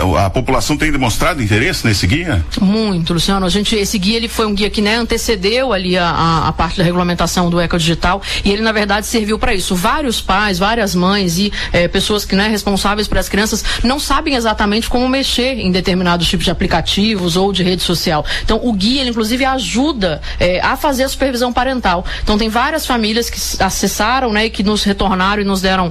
A população tem demonstrado interesse nesse guia? Muito, Luciano. Esse guia ele foi um guia que, né, antecedeu ali a parte da regulamentação do Ecodigital, e ele na verdade serviu para isso. Vários pais, várias mães e pessoas que, né, responsáveis por as crianças não sabem exatamente como mexer em determinados tipos de aplicativos ou de rede social. Então o guia ele, inclusive ajuda a fazer a supervisão parental. Então tem várias famílias que acessaram, né, e que nos retornaram e nos deram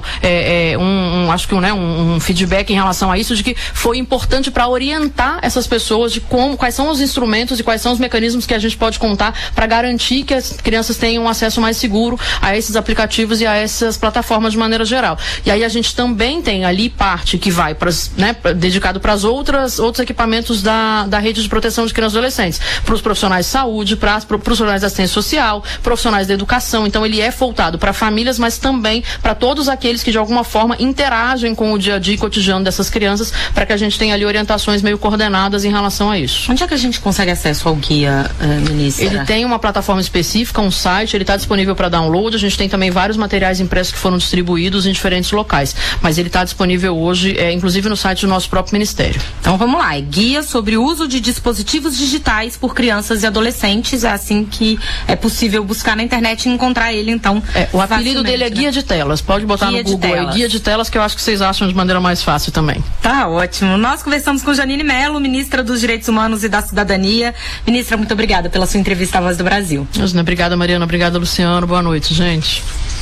um feedback em relação a isso, de que foi importante para orientar essas pessoas de quais são os instrumentos e quais são os mecanismos que a gente pode contar para garantir que as crianças tenham um acesso mais seguro a esses aplicativos e a essas plataformas de maneira geral. E aí a gente também tem ali parte que vai dedicado para outros equipamentos da rede de proteção de crianças e adolescentes, para os profissionais de saúde, para os profissionais da assistência social, profissionais da educação. Então ele é voltado para famílias, mas também para todos aqueles que de alguma forma interagem com o dia a dia e cotidiano dessas crianças, para que a gente tenha ali orientações meio coordenadas em relação a isso. Onde é que a gente consegue acesso ao guia, ministra? Ele tem uma plataforma específica, um site, ele está disponível para download. A gente tem também vários materiais impressos que foram distribuídos em diferentes locais, mas ele está disponível hoje, inclusive no site do nosso próprio ministério. Então vamos lá, guia sobre o uso de dispositivos digitais por crianças e adolescentes. É assim que é possível buscar na internet e encontrar ele, então. O apelido dele é Guia de Telas. Pode botar no Google, Guia de Telas, que eu acho que vocês acham de maneira mais fácil também. Tá ótimo. Nós conversamos com Janine Mello, ministra dos Direitos Humanos e da Cidadania. Ministra, muito obrigada pela sua entrevista à Voz do Brasil. Obrigada, Mariana. Obrigada, Luciano. Boa noite, gente.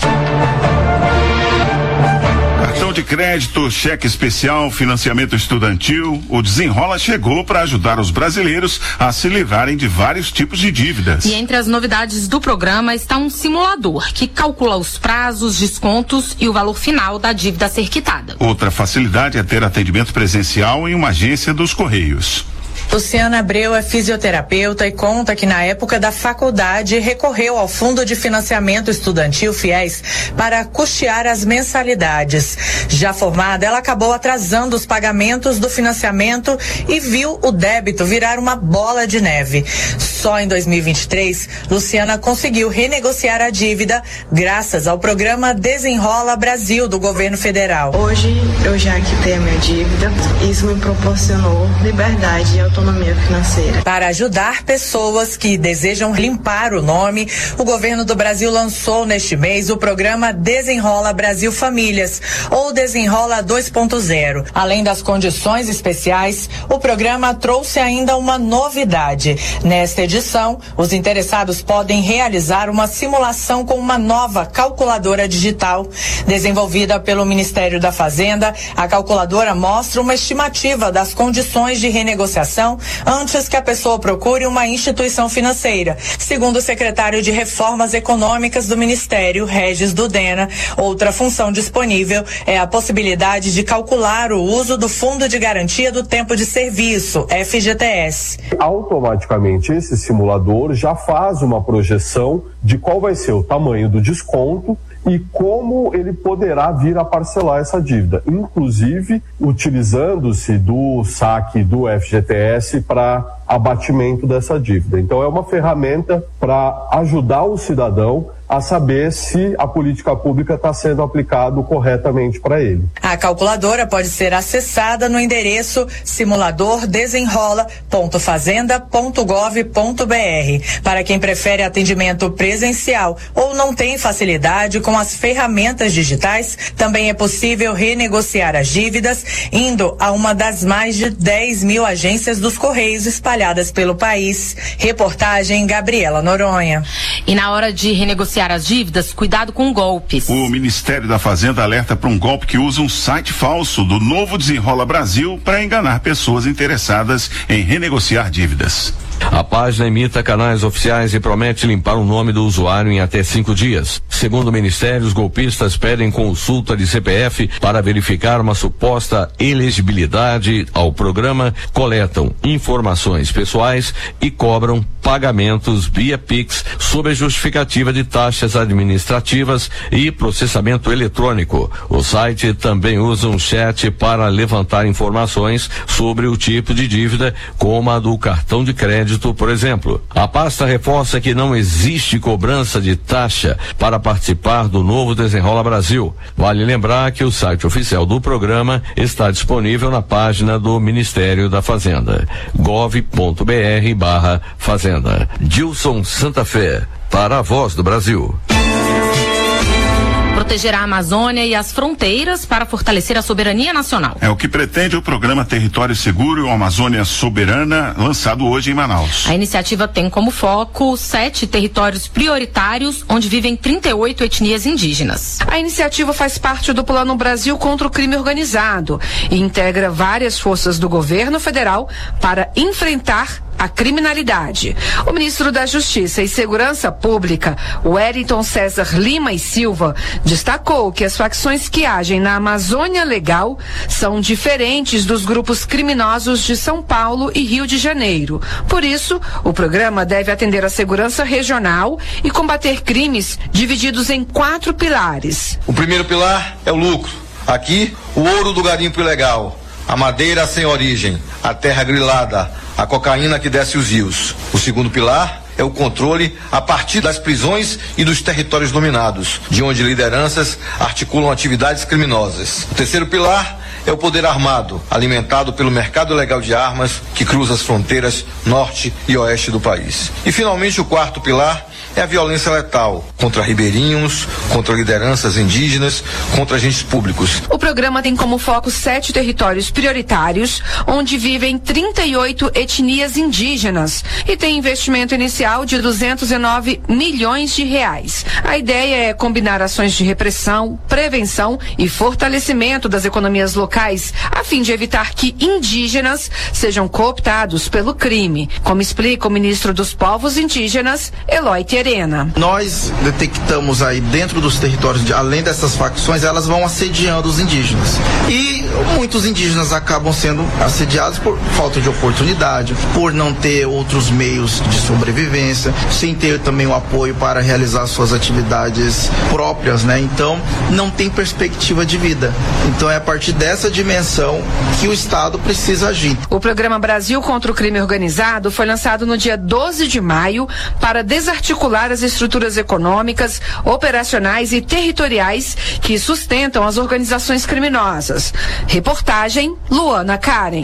Cartão de crédito, cheque especial, financiamento estudantil, o Desenrola chegou para ajudar os brasileiros a se livrarem de vários tipos de dívidas. E entre as novidades do programa está um simulador que calcula os prazos, descontos e o valor final da dívida a ser quitada. Outra facilidade é ter atendimento presencial em uma agência dos Correios. Luciana Abreu é fisioterapeuta e conta que na época da faculdade recorreu ao Fundo de Financiamento Estudantil FIES para custear as mensalidades. Já formada, ela acabou atrasando os pagamentos do financiamento e viu o débito virar uma bola de neve. Só em 2023, Luciana conseguiu renegociar a dívida graças ao programa Desenrola Brasil do governo federal. Hoje eu já quitei a minha dívida, isso me proporcionou liberdade e autonomia financeira. Para ajudar pessoas que desejam limpar o nome, o governo do Brasil lançou neste mês o programa Desenrola Brasil Famílias, ou Desenrola 2.0. Além das condições especiais, o programa trouxe ainda uma novidade. Nesta edição, os interessados podem realizar uma simulação com uma nova calculadora digital. Desenvolvida pelo Ministério da Fazenda, a calculadora mostra uma estimativa das condições de renegociação antes que a pessoa procure uma instituição financeira. Segundo o secretário de Reformas Econômicas do Ministério, Regis Dudena, outra função disponível é a possibilidade de calcular o uso do Fundo de Garantia do Tempo de Serviço, FGTS. Automaticamente, esse simulador já faz uma projeção de qual vai ser o tamanho do desconto e como ele poderá vir a parcelar essa dívida, inclusive utilizando-se do saque do FGTS para abatimento dessa dívida. Então é uma ferramenta para ajudar o cidadão a saber se a política pública está sendo aplicada corretamente para ele. A calculadora pode ser acessada no endereço simuladordesenrola.fazenda.gov.br. Para quem prefere atendimento presencial ou não tem facilidade com as ferramentas digitais, também é possível renegociar as dívidas indo a uma das mais de 10 mil agências dos Correios espalhadas pelo país. Reportagem Gabriela Noronha. E na hora de renegociar as dívidas, cuidado com golpes. O Ministério da Fazenda alerta para um golpe que usa um site falso do novo Desenrola Brasil para enganar pessoas interessadas em renegociar dívidas. A página imita canais oficiais e promete limpar o nome do usuário em até 5 dias. Segundo o Ministério, os golpistas pedem consulta de CPF para verificar uma suposta elegibilidade ao programa, coletam informações pessoais e cobram pagamentos via Pix sob a justificativa de taxas administrativas e processamento eletrônico. O site também usa um chat para levantar informações sobre o tipo de dívida, como a do cartão de crédito crédito, por exemplo. A pasta reforça que não existe cobrança de taxa para participar do novo Desenrola Brasil. Vale lembrar que o site oficial do programa está disponível na página do Ministério da Fazenda, gov.br/fazenda. Dilson Santa Fé, para a Voz do Brasil. Proteger a Amazônia e as fronteiras para fortalecer a soberania nacional. É o que pretende o programa Território Seguro e Amazônia Soberana, lançado hoje em Manaus. A iniciativa tem como foco 7 territórios prioritários, onde vivem 38 etnias indígenas. A iniciativa faz parte do Plano Brasil contra o Crime Organizado e integra várias forças do governo federal para enfrentar a criminalidade. O ministro da Justiça e Segurança Pública, Wellington César Lima e Silva, destacou que as facções que agem na Amazônia Legal são diferentes dos grupos criminosos de São Paulo e Rio de Janeiro. Por isso, o programa deve atender a segurança regional e combater crimes divididos em 4 pilares. O primeiro pilar é o lucro. Aqui, o ouro do garimpo ilegal, a madeira sem origem, a terra grilada, a cocaína que desce os rios. O segundo pilar é o controle a partir das prisões e dos territórios dominados, de onde lideranças articulam atividades criminosas. O terceiro pilar é o poder armado, alimentado pelo mercado ilegal de armas que cruza as fronteiras norte e oeste do país. E finalmente o quarto pilar é a violência letal contra ribeirinhos, contra lideranças indígenas, contra agentes públicos. O programa tem como foco 7 territórios prioritários, onde vivem 38 etnias indígenas e tem investimento inicial de 209 milhões de reais. A ideia é combinar ações de repressão, prevenção e fortalecimento das economias locais, a fim de evitar que indígenas sejam cooptados pelo crime, como explica o ministro dos Povos Indígenas, Eloy Terena. Nós detectamos aí dentro dos territórios, além dessas facções, elas vão assediando os indígenas. E muitos indígenas acabam sendo assediados por falta de oportunidade, por não ter outros meios de sobrevivência, sem ter também o apoio para realizar suas atividades próprias, né? Então, não tem perspectiva de vida. Então, é a partir dessa dimensão que o Estado precisa agir. O programa Brasil contra o Crime Organizado foi lançado no dia 12 de maio para desarticular as estruturas econômicas, operacionais e territoriais que sustentam as organizações criminosas. Reportagem Luana Karen.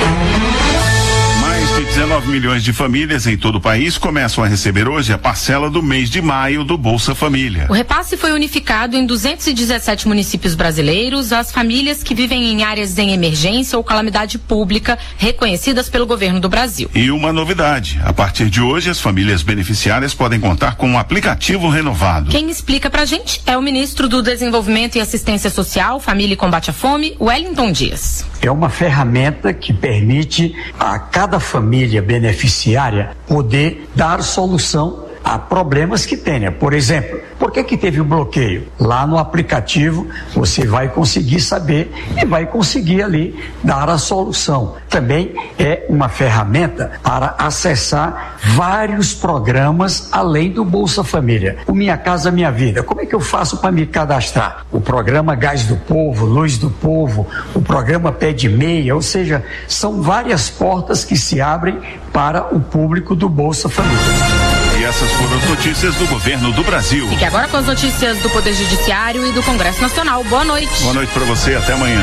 Mais de 19 milhões de famílias em todo o país começam a receber hoje a parcela do mês de maio do Bolsa Família. O repasse foi unificado em 217 municípios brasileiros às famílias que vivem em áreas em emergência ou calamidade pública reconhecidas pelo governo do Brasil. E uma novidade, a partir de hoje as famílias beneficiárias podem contar com um aplicativo renovado. Quem explica pra gente é o ministro do Desenvolvimento e Assistência Social, Família e Combate à Fome, Wellington Dias. É uma ferramenta que permite a cada família beneficiária poder dar solução a problemas que tenha. Por exemplo, por que teve o bloqueio? Lá no aplicativo você vai conseguir saber e vai conseguir ali dar a solução. Também é uma ferramenta para acessar vários programas além do Bolsa Família. O Minha Casa Minha Vida, como é que eu faço para me cadastrar? O programa Gás do Povo, Luz do Povo, o programa Pé de Meia, ou seja, são várias portas que se abrem para o público do Bolsa Família. E essas foram as notícias do governo do Brasil. Fique agora com as notícias do Poder Judiciário e do Congresso Nacional. Boa noite. Boa noite para você, até amanhã.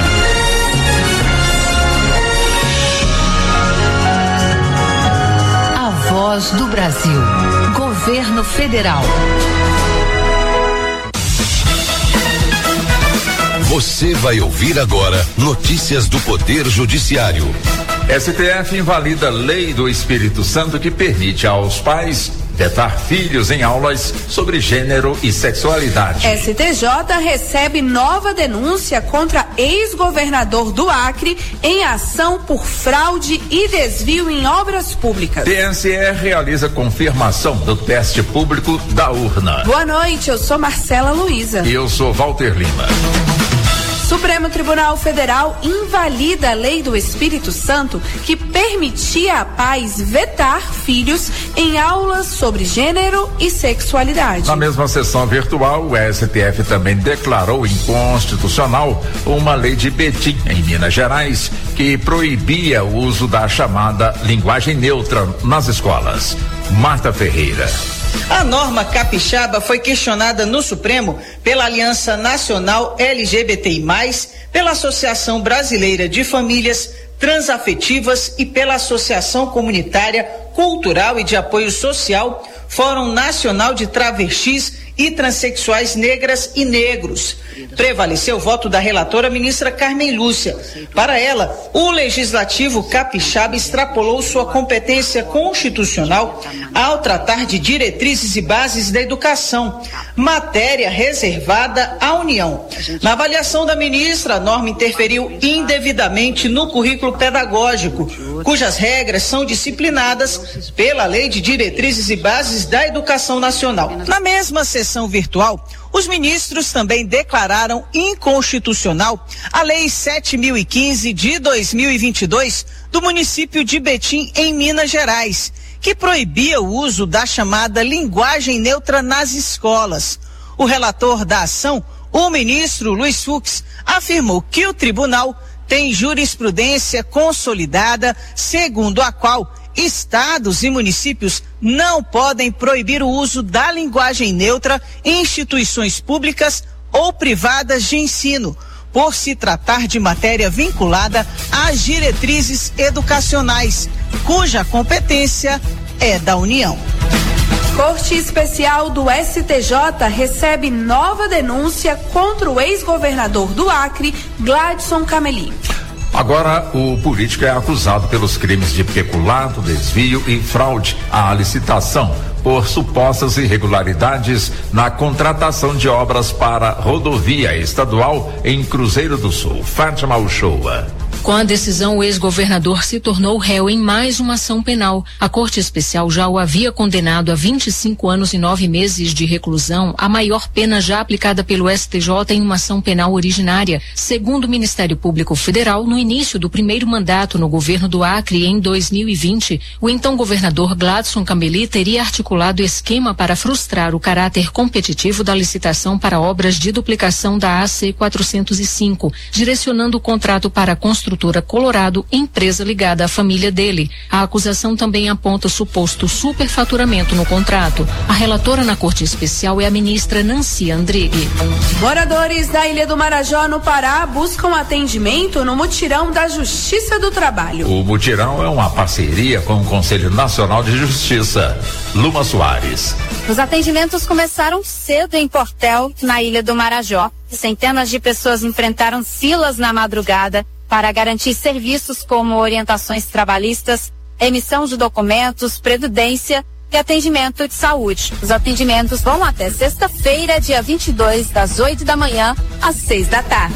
A Voz do Brasil. Governo Federal. Você vai ouvir agora notícias do Poder Judiciário. STF invalida lei do Espírito Santo que permite aos pais vetar filhos em aulas sobre gênero e sexualidade. STJ recebe nova denúncia contra ex-governador do Acre em ação por fraude e desvio em obras públicas. TSE realiza confirmação do teste público da urna. Boa noite, eu sou Marcela Luiza. E eu sou Walter Lima. Supremo Tribunal Federal invalida a lei do Espírito Santo que permitia a pais vetar filhos em aulas sobre gênero e sexualidade. Na mesma sessão virtual, o STF também declarou inconstitucional uma lei de Betim, em Minas Gerais, que proibia o uso da chamada linguagem neutra nas escolas. Marta Ferreira. A norma capixaba foi questionada no Supremo pela Aliança Nacional LGBTI+, pela Associação Brasileira de Famílias Transafetivas e pela Associação Comunitária, Cultural e de Apoio Social, Fórum Nacional de Travestis e Transsexuais Negras e Negros. Prevaleceu o voto da relatora ministra Carmen Lúcia. Para ela, o Legislativo capixaba extrapolou sua competência constitucional ao tratar de diretrizes e bases da educação, matéria reservada à União. Na avaliação da ministra, a norma interferiu indevidamente no currículo pedagógico, cujas regras são disciplinadas pela Lei de Diretrizes e Bases da Educação Nacional. Na mesma sessão virtual, os ministros também declararam inconstitucional a Lei 7.015 de 2022 do município de Betim, em Minas Gerais, que proibia o uso da chamada linguagem neutra nas escolas. O relator da ação, o ministro Luiz Fux, afirmou que o tribunal tem jurisprudência consolidada, segundo a qual estados e municípios não podem proibir o uso da linguagem neutra em instituições públicas ou privadas de ensino, por se tratar de matéria vinculada às diretrizes educacionais, cuja competência é da União. Corte Especial do STJ recebe nova denúncia contra o ex-governador do Acre, Gladson Camelim. Agora, o político é acusado pelos crimes de peculato, desvio e fraude à licitação por supostas irregularidades na contratação de obras para rodovia estadual em Cruzeiro do Sul. Fátima Uchoa. Com a decisão, o ex-governador se tornou réu em mais uma ação penal. A Corte Especial já o havia condenado a 25 anos e 9 meses de reclusão, a maior pena já aplicada pelo STJ em uma ação penal originária. Segundo o Ministério Público Federal, no início do primeiro mandato no governo do Acre, em 2020, o então governador Gladson Camelim teria articulado esquema para frustrar o caráter competitivo da licitação para obras de duplicação da AC 405, direcionando o contrato para a construtora Colorado, empresa ligada à família dele. A acusação também aponta suposto superfaturamento no contrato. A relatora na Corte Especial é a ministra Nancy Andrighi. Moradores da Ilha do Marajó, no Pará, buscam atendimento no mutirão da Justiça do Trabalho. O mutirão é uma parceria com o Conselho Nacional de Justiça. Luma Soares. Os atendimentos começaram cedo em Portel, na Ilha do Marajó. Centenas de pessoas enfrentaram filas na madrugada para garantir serviços como orientações trabalhistas, emissão de documentos, previdência e atendimento de saúde. Os atendimentos vão até sexta-feira, dia 22, das 8 da manhã às 6 da tarde.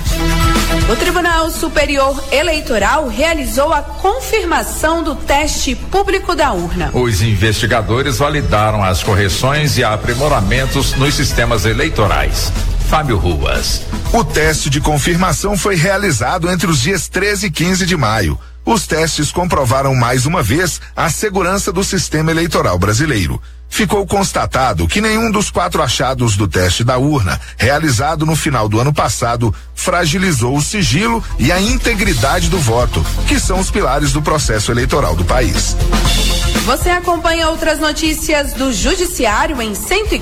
O Tribunal Superior Eleitoral realizou a confirmação do teste público da urna. Os investigadores validaram as correções e aprimoramentos nos sistemas eleitorais. Fábio Ruas. O teste de confirmação foi realizado entre os dias 13 e 15 de maio. Os testes comprovaram mais uma vez a segurança do sistema eleitoral brasileiro. Ficou constatado que nenhum dos 4 achados do teste da urna, realizado no final do ano passado, fragilizou o sigilo e a integridade do voto, que são os pilares do processo eleitoral do país. Você acompanha outras notícias do Judiciário em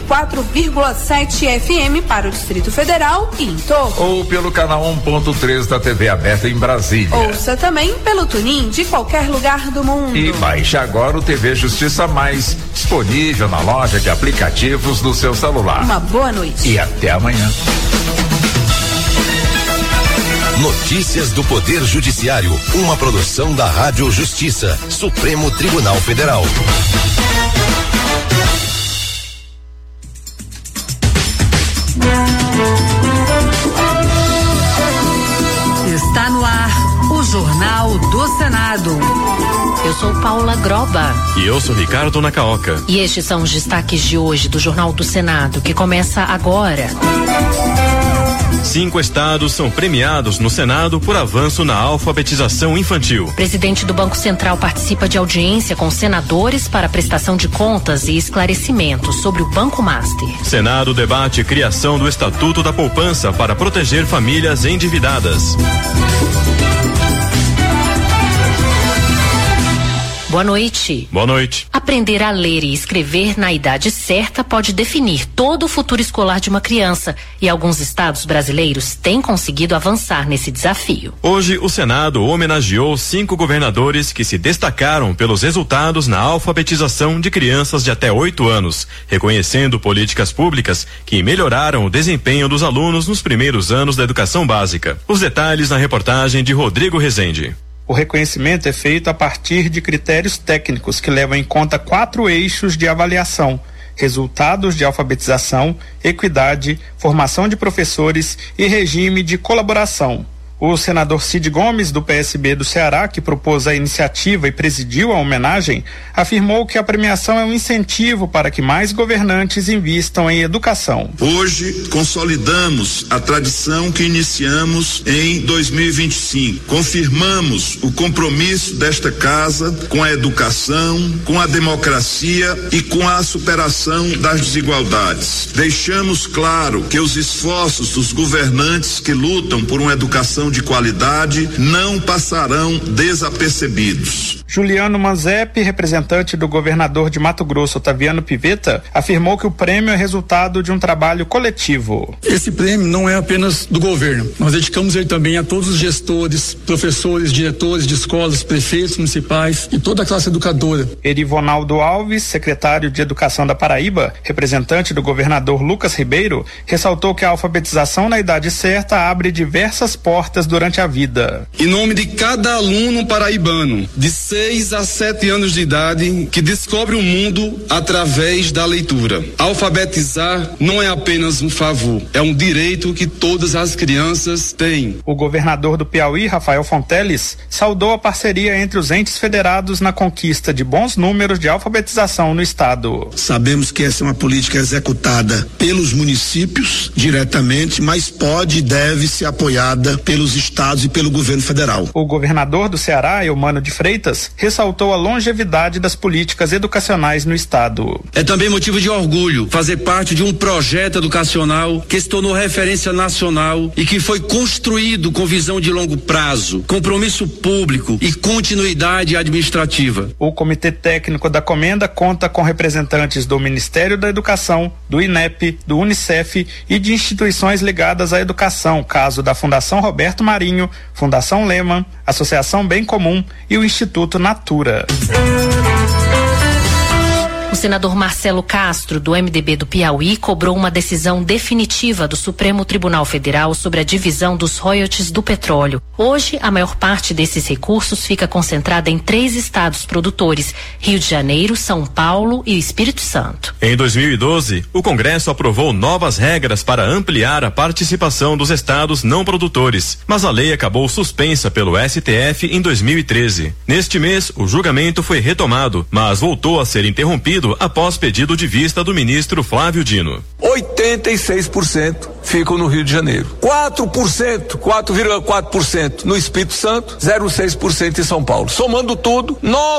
104,7 FM para o Distrito Federal e em Toco. Ou pelo canal 1.3 da TV aberta em Brasília. Ouça também pelo TuneIn de qualquer lugar do mundo. E baixe agora o TV Justiça Mais, disponível na loja de aplicativos do seu celular. Uma boa noite. E até amanhã. Notícias do Poder Judiciário, uma produção da Rádio Justiça, Supremo Tribunal Federal. Está no ar o Jornal do Senado. Eu sou Paula Groba. E eu sou Ricardo Nacaoca. E estes são os destaques de hoje do Jornal do Senado, que começa agora. 5 estados são premiados no Senado por avanço na alfabetização infantil. O presidente do Banco Central participa de audiência com senadores para prestação de contas e esclarecimentos sobre o Banco Master. Senado debate criação do Estatuto da Poupança para proteger famílias endividadas. Boa noite. Boa noite. Aprender a ler e escrever na idade certa pode definir todo o futuro escolar de uma criança, e alguns estados brasileiros têm conseguido avançar nesse desafio. Hoje, o Senado homenageou 5 governadores que se destacaram pelos resultados na alfabetização de crianças de até 8 anos, reconhecendo políticas públicas que melhoraram o desempenho dos alunos nos primeiros anos da educação básica. Os detalhes na reportagem de Rodrigo Rezende. O reconhecimento é feito a partir de critérios técnicos que levam em conta 4 eixos de avaliação: resultados de alfabetização, equidade, formação de professores e regime de colaboração. O senador Cid Gomes, do PSB do Ceará, que propôs a iniciativa e presidiu a homenagem, afirmou que a premiação é um incentivo para que mais governantes invistam em educação. Hoje, consolidamos a tradição que iniciamos em 2025. Confirmamos o compromisso desta casa com a educação, com a democracia e com a superação das desigualdades. Deixamos claro que os esforços dos governantes que lutam por uma educação de qualidade não passarão desapercebidos. Juliano Manzep, representante do governador de Mato Grosso, Otaviano Pivetta, afirmou que o prêmio é resultado de um trabalho coletivo. Esse prêmio não é apenas do governo. Nós dedicamos ele também a todos os gestores, professores, diretores de escolas, prefeitos municipais e toda a classe educadora. Erivonaldo Alves, secretário de Educação da Paraíba, representante do governador Lucas Ribeiro, ressaltou que a alfabetização na idade certa abre diversas portas durante a vida. Em nome de cada aluno paraibano, de 6 a 7 anos de idade, que descobre o mundo através da leitura. Alfabetizar não é apenas um favor, é um direito que todas as crianças têm. O governador do Piauí, Rafael Fonteles, saudou a parceria entre os entes federados na conquista de bons números de alfabetização no estado. Sabemos que essa é uma política executada pelos municípios diretamente, mas pode e deve ser apoiada pelos estados e pelo governo federal. O governador do Ceará, Eumano de Freitas, ressaltou a longevidade das políticas educacionais no estado. É também motivo de orgulho fazer parte de um projeto educacional que se tornou referência nacional e que foi construído com visão de longo prazo, compromisso público e continuidade administrativa. O Comitê Técnico da Comenda conta com representantes do Ministério da Educação, do INEP, do UNICEF e de instituições ligadas à educação, caso da Fundação Roberto Marinho, Fundação Lehman, Associação Bem Comum e o Instituto Natura. O senador Marcelo Castro, do MDB do Piauí, cobrou uma decisão definitiva do Supremo Tribunal Federal sobre a divisão dos royalties do petróleo. Hoje, a maior parte desses recursos fica concentrada em 3 estados produtores: Rio de Janeiro, São Paulo e Espírito Santo. Em 2012, o Congresso aprovou novas regras para ampliar a participação dos estados não produtores, mas a lei acabou suspensa pelo STF em 2013. Neste mês, o julgamento foi retomado, mas voltou a ser interrompido após pedido de vista do ministro Flávio Dino. 86% ficam no Rio de Janeiro, 4,4% no Espírito Santo, 0,6% em São Paulo. Somando tudo,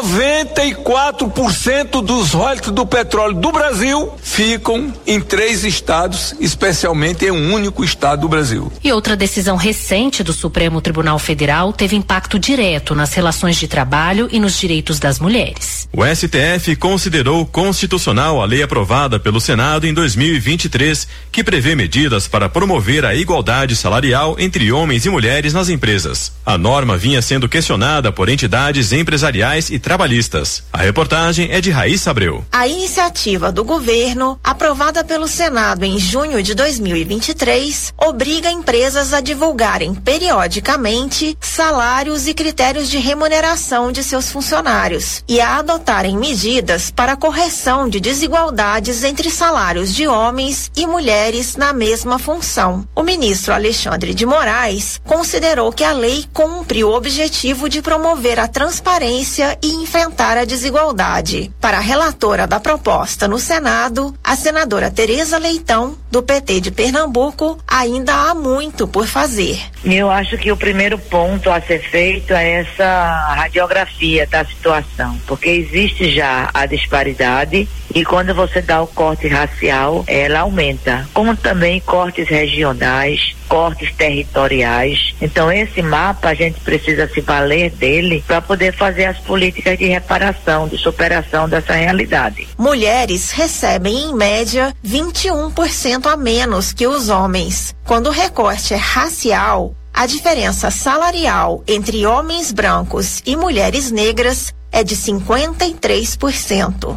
94% dos royalties do petróleo do Brasil ficam em 3 estados, especialmente em um único estado do Brasil. E outra decisão recente do Supremo Tribunal Federal teve impacto direto nas relações de trabalho e nos direitos das mulheres. O STF considerou constitucional a lei aprovada pelo Senado em 2023, que prevê medidas para promover a igualdade salarial entre homens e mulheres nas empresas. A norma vinha sendo questionada por entidades empresariais e trabalhistas. A reportagem é de Raíssa Abreu. A iniciativa do governo, aprovada pelo Senado em junho de 2023, obriga empresas a divulgarem periodicamente salários e critérios de remuneração de seus funcionários e a adotarem medidas para correção de desigualdades entre salários de homens e mulheres na mesma função. O ministro Alexandre de Moraes considerou que a lei cumpre o objetivo de promover a transparência e enfrentar a desigualdade. Para a relatora da proposta no Senado, a senadora Tereza Leitão, do PT de Pernambuco, ainda há muito por fazer. Eu acho que o primeiro ponto a ser feito é essa radiografia da situação, porque existe já a disparidade e quando você dá o corte racial, ela aumenta, como também cortes regionais, cortes territoriais. Então esse mapa a gente precisa se valer dele para poder fazer as políticas de reparação, de superação dessa realidade. Mulheres recebem em média 21% a menos que os homens. Quando o recorte é racial, a diferença salarial entre homens brancos e mulheres negras é de 53%.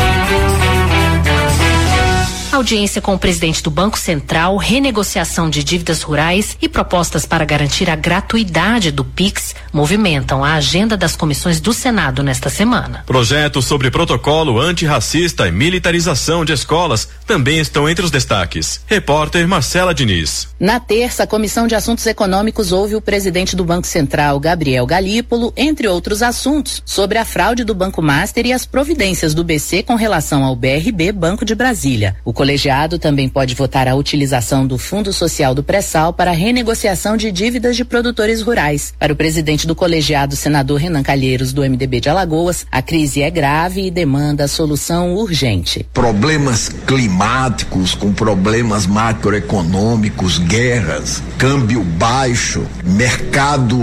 Audiência com o presidente do Banco Central, renegociação de dívidas rurais e propostas para garantir a gratuidade do Pix movimentam a agenda das comissões do Senado nesta semana. Projetos sobre protocolo antirracista e militarização de escolas também estão entre os destaques. Repórter Marcela Diniz. Na terça, a Comissão de Assuntos Econômicos ouve o presidente do Banco Central, Gabriel Galípolo, entre outros assuntos, sobre a fraude do Banco Master e as providências do BC com relação ao BRB Banco de Brasília. O colegiado também pode votar a utilização do Fundo Social do Pré-Sal para a renegociação de dívidas de produtores rurais. Para o presidente do colegiado, senador Renan Calheiros, do MDB de Alagoas, a crise é grave e demanda solução urgente. Problemas climáticos, com problemas macroeconômicos, guerras, câmbio baixo, mercado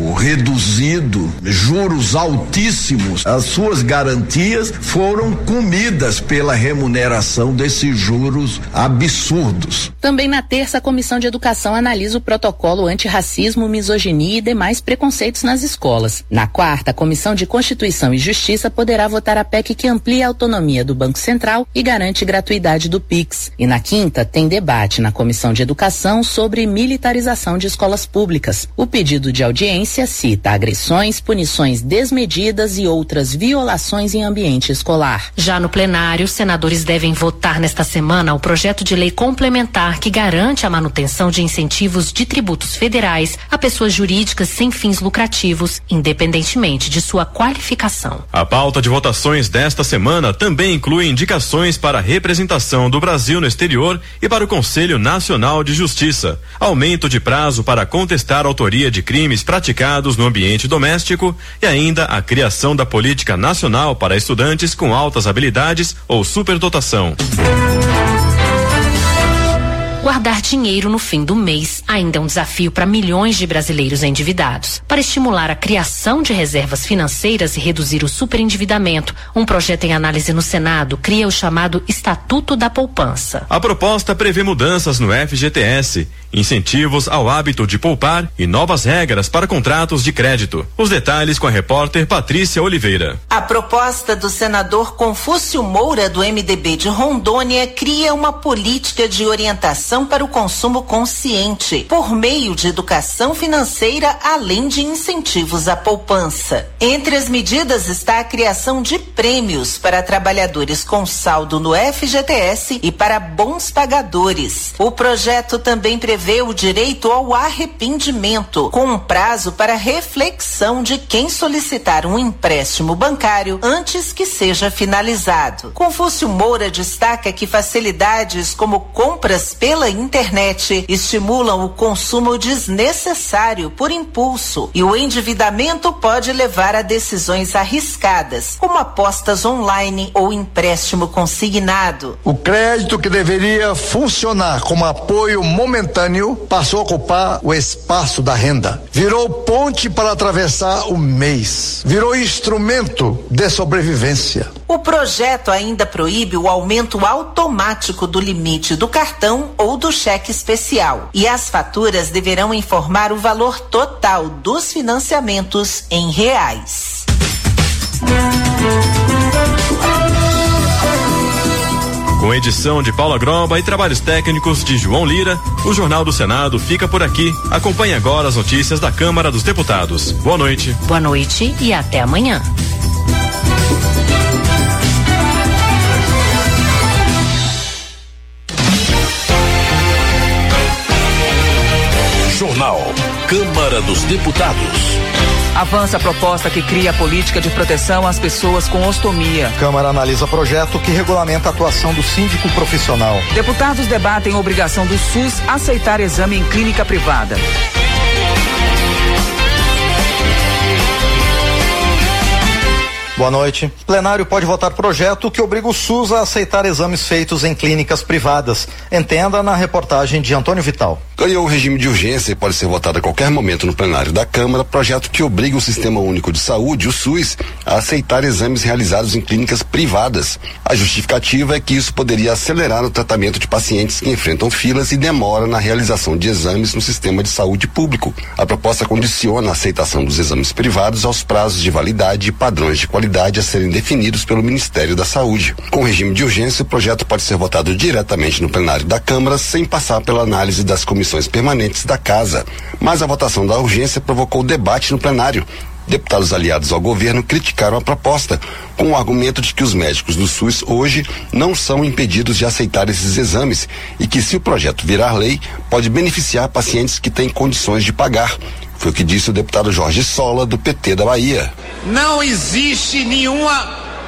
reduzido, juros altíssimos. As suas garantias foram comidas pela remuneração desses juros absurdos. Também na terça, a Comissão de Educação analisa o protocolo antirracismo, misoginia e demais preconceitos nas escolas. Na quarta, a Comissão de Constituição e Justiça poderá votar a PEC que amplia a autonomia do Banco Central e garante gratuidade do Pix. E na quinta, tem debate na Comissão de Educação sobre militarização de escolas públicas. O pedido de audiência cita agressões, punições desmedidas e outras violações em ambiente escolar. Já no plenário, os senadores devem votar nesta semana o projeto de lei complementar que garante a manutenção de incentivos de tributos federais a pessoas jurídicas sem fins lucrativos, independentemente de sua qualificação. A pauta de votações desta semana também inclui indicações para a representação do Brasil no exterior e para o Conselho Nacional de Justiça, aumento de prazo para contestar a autoria de crimes praticados no ambiente doméstico e ainda a criação da política nacional para estudantes com altas habilidades ou superdotação. Guardar dinheiro no fim do mês ainda é um desafio para milhões de brasileiros endividados. Para estimular a criação de reservas financeiras e reduzir o superendividamento, um projeto em análise no Senado cria o chamado Estatuto da Poupança. A proposta prevê mudanças no FGTS, incentivos ao hábito de poupar e novas regras para contratos de crédito. Os detalhes com a repórter Patrícia Oliveira. A proposta do senador Confúcio Moura, do MDB de Rondônia, cria uma política de orientação para o consumo consciente, por meio de educação financeira, além de incentivos à poupança. Entre as medidas está a criação de prêmios para trabalhadores com saldo no FGTS e para bons pagadores. O projeto também prevê o direito ao arrependimento, com um prazo para reflexão de quem solicitar um empréstimo bancário antes que seja finalizado. Confúcio Moura destaca que facilidades como compras pela internet estimulam o consumo desnecessário por impulso e o endividamento pode levar a decisões arriscadas, como apostas online ou empréstimo consignado. O crédito, que deveria funcionar como apoio momentâneo, passou a ocupar o espaço da renda. Virou ponte para atravessar o mês. Virou instrumento de sobrevivência. O projeto ainda proíbe o aumento automático do limite do cartão ou do cheque especial. E as faturas deverão informar o valor total dos financiamentos em reais. Com edição de Paula Groba e trabalhos técnicos de João Lira, o Jornal do Senado fica por aqui. Acompanhe agora as notícias da Câmara dos Deputados. Boa noite. Boa noite e até amanhã. Câmara dos Deputados. Avança a proposta que cria a política de proteção às pessoas com ostomia. Câmara analisa projeto que regulamenta a atuação do síndico profissional. Deputados debatem a obrigação do SUS aceitar exame em clínica privada. Boa noite. O plenário pode votar projeto que obriga o SUS a aceitar exames feitos em clínicas privadas. Entenda na reportagem de Antônio Vital. Ganhou o regime de urgência e pode ser votado a qualquer momento no plenário da Câmara, projeto que obriga o Sistema Único de Saúde, o SUS, a aceitar exames realizados em clínicas privadas. A justificativa é que isso poderia acelerar o tratamento de pacientes que enfrentam filas e demora na realização de exames no sistema de saúde público. A proposta condiciona a aceitação dos exames privados aos prazos de validade e padrões de qualidade a serem definidos pelo Ministério da Saúde. Com regime de urgência, o projeto pode ser votado diretamente no plenário da Câmara sem passar pela análise das comissões permanentes da Casa. Mas a votação da urgência provocou debate no plenário. Deputados aliados ao governo criticaram a proposta, com o argumento de que os médicos do SUS hoje não são impedidos de aceitar esses exames e que, se o projeto virar lei, pode beneficiar pacientes que têm condições de pagar. Foi o que disse o deputado Jorge Sola, do PT da Bahia. Não existe nenhuma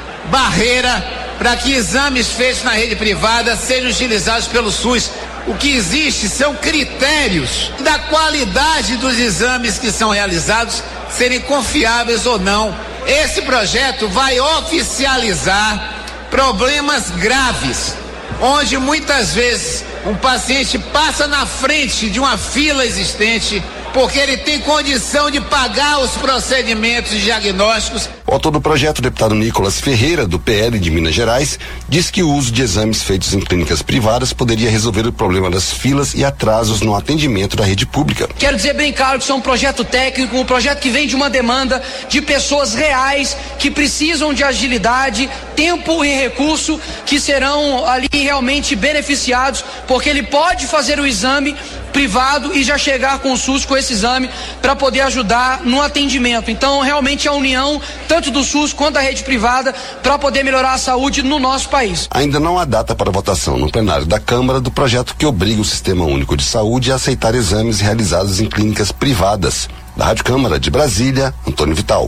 barreira para que exames feitos na rede privada sejam utilizados pelo SUS. O que existe são critérios da qualidade dos exames que são realizados serem confiáveis ou não. Esse projeto vai oficializar problemas graves, onde muitas vezes um paciente passa na frente de uma fila existente porque ele tem condição de pagar os procedimentos diagnósticos. O autor do projeto, o deputado Nicolas Ferreira, do PL de Minas Gerais, diz que o uso de exames feitos em clínicas privadas poderia resolver o problema das filas e atrasos no atendimento da rede pública. Quero dizer bem claro que isso é um projeto técnico, um projeto que vem de uma demanda de pessoas reais que precisam de agilidade, tempo e recurso, que serão ali realmente beneficiados, porque ele pode fazer o exame privado e já chegar com o SUS com esse exame para poder ajudar no atendimento. Então, realmente a união tanto do SUS quanto da rede privada para poder melhorar a saúde no nosso país. Ainda não há data para votação no plenário da Câmara do projeto que obriga o Sistema Único de Saúde a aceitar exames realizados em clínicas privadas. Da Rádio Câmara de Brasília, Antônio Vital.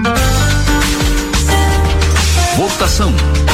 Votação.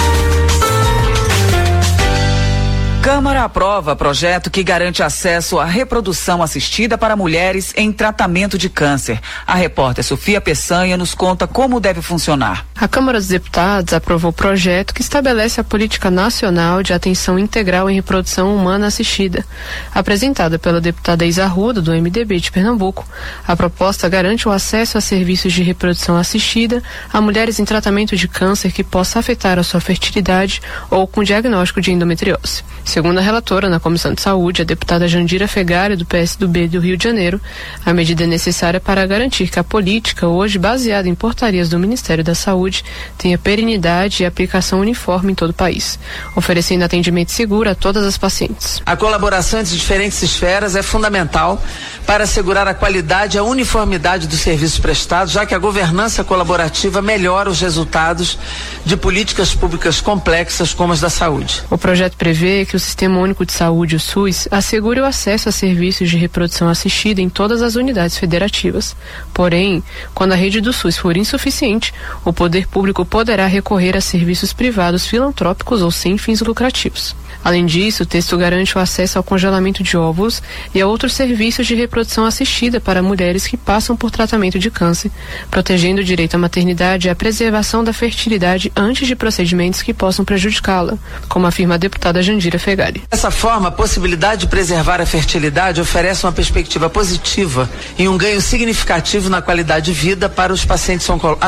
Câmara aprova projeto que garante acesso à reprodução assistida para mulheres em tratamento de câncer. A repórter Sofia Peçanha nos conta como deve funcionar. A Câmara dos Deputados aprovou o projeto que estabelece a Política Nacional de Atenção Integral em Reprodução Humana Assistida. Apresentada pela deputada Isa Arruda, do MDB de Pernambuco, a proposta garante o acesso a serviços de reprodução assistida a mulheres em tratamento de câncer que possa afetar a sua fertilidade ou com diagnóstico de endometriose. Segundo a relatora na Comissão de Saúde, a deputada Jandira Fegali, do PSDB do Rio de Janeiro, a medida é necessária para garantir que a política, hoje baseada em portarias do Ministério da Saúde, tenha perenidade e aplicação uniforme em todo o país, oferecendo atendimento seguro a todas as pacientes. A colaboração entre diferentes esferas é fundamental para assegurar a qualidade e a uniformidade dos serviços prestados, já que a governança colaborativa melhora os resultados de políticas públicas complexas como as da saúde. O projeto prevê que o Sistema Único de Saúde, o SUS, assegure o acesso a serviços de reprodução assistida em todas as unidades federativas. Porém, quando a rede do SUS for insuficiente, o poder público poderá recorrer a serviços privados filantrópicos ou sem fins lucrativos. Além disso, o texto garante o acesso ao congelamento de óvulos e a outros serviços de reprodução assistida para mulheres que passam por tratamento de câncer, protegendo o direito à maternidade e à preservação da fertilidade antes de procedimentos que possam prejudicá-la, como afirma a deputada Jandira Fegali. Dessa forma, a possibilidade de preservar a fertilidade oferece uma perspectiva positiva e um ganho significativo na qualidade de vida para as pacientes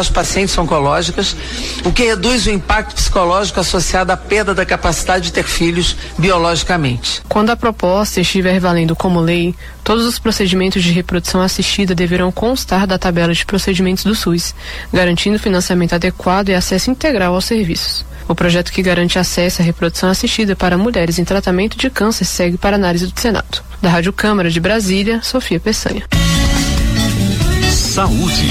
oncológicas, o que reduz o impacto psicológico associado à perda da capacidade de ter filhos biologicamente. Quando a proposta estiver valendo como lei, todos os procedimentos de reprodução assistida deverão constar da tabela de procedimentos do SUS, garantindo financiamento adequado e acesso integral aos serviços. O projeto que garante acesso à reprodução assistida para mulheres em tratamento de câncer segue para análise do Senado. Da Rádio Câmara de Brasília, Sofia Peçanha. Saúde.